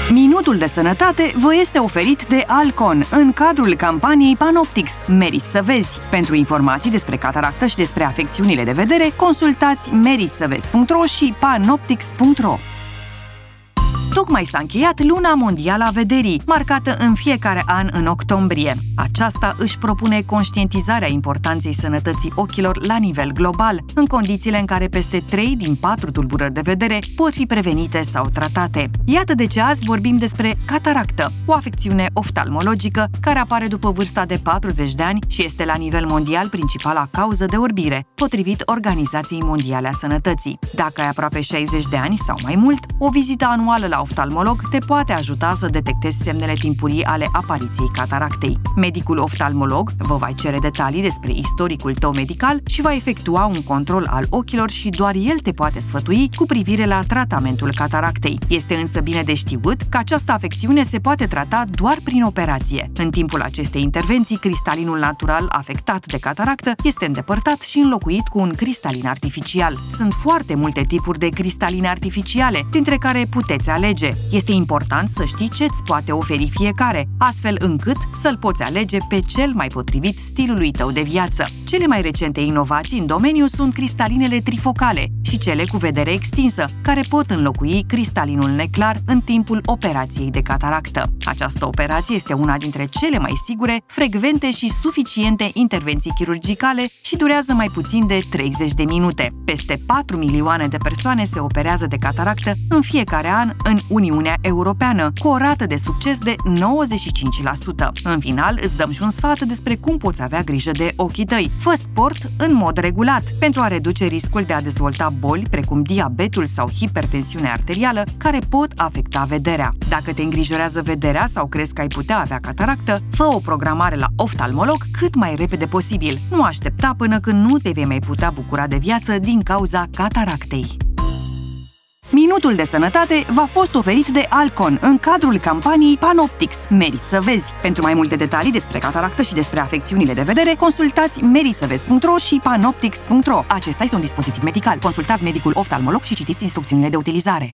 Minutul de sănătate vă este oferit de Alcon în cadrul campaniei Panoptix. Meriți să vezi! Pentru informații despre cataractă și despre afecțiunile de vedere, consultați meritssavezi.ro și panoptix.ro. Tocmai s-a încheiat Luna Mondială a Vederii, marcată în fiecare an în octombrie. Aceasta își propune conștientizarea importanței sănătății ochilor la nivel global, în condițiile în care peste 3 din 4 tulburări de vedere pot fi prevenite sau tratate. Iată de ce azi vorbim despre cataractă, o afecțiune oftalmologică care apare după vârsta de 40 de ani și este la nivel mondial principala cauză de orbire, potrivit Organizației Mondiale a Sănătății. Dacă ai aproape 60 de ani sau mai mult, o vizită anuală la oftalmolog te poate ajuta să detectezi semnele timpurii ale apariției cataractei. Medicul oftalmolog vă va cere detalii despre istoricul tău medical și va efectua un control al ochilor și doar el te poate sfătui cu privire la tratamentul cataractei. Este însă bine de știut că această afecțiune se poate trata doar prin operație. În timpul acestei intervenții, cristalinul natural afectat de cataractă este îndepărtat și înlocuit cu un cristalin artificial. Sunt foarte multe tipuri de cristaline artificiale, dintre care puteți alege. Este important să știi ce-ți poate oferi fiecare, astfel încât să-l poți alege pe cel mai potrivit stilului tău de viață. Cele mai recente inovații în domeniu sunt cristalinele trifocale și cele cu vedere extinsă, care pot înlocui cristalinul neclar în timpul operației de cataractă. Această operație este una dintre cele mai sigure, frecvente și suficiente intervenții chirurgicale și durează mai puțin de 30 de minute. Peste 4 milioane de persoane se operează de cataractă în fiecare an în Uniunea Europeană, cu o rată de succes de 95%. În final, îți dăm și un sfat despre cum poți avea grijă de ochii tăi. Fă sport în mod regulat, pentru a reduce riscul de a dezvolta boli precum diabetul sau hipertensiunea arterială, care pot afecta vederea. Dacă te îngrijorează vederea sau crezi că ai putea avea cataractă, fă o programare la oftalmolog cât mai repede posibil. Nu aștepta până când nu te vei mai putea bucura de viață din cauza cataractei. Minutul de sănătate v-a fost oferit de Alcon în cadrul campaniei Panoptix. Meriți să vezi! Pentru mai multe detalii despre cataractă și despre afecțiunile de vedere, consultați meritssavezi.ro și panoptix.ro. Acesta este un dispozitiv medical. Consultați medicul oftalmolog și citiți instrucțiunile de utilizare.